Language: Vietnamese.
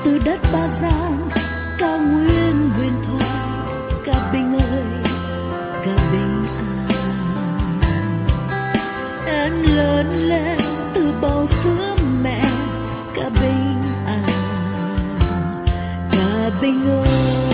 từ đất Ba Giang, cao nguyên huyền thoại. Ca Bình ơi, ca Bình à, em lớn lên từ bầu sữa mẹ. Ca Bình à, ca Bình ơi.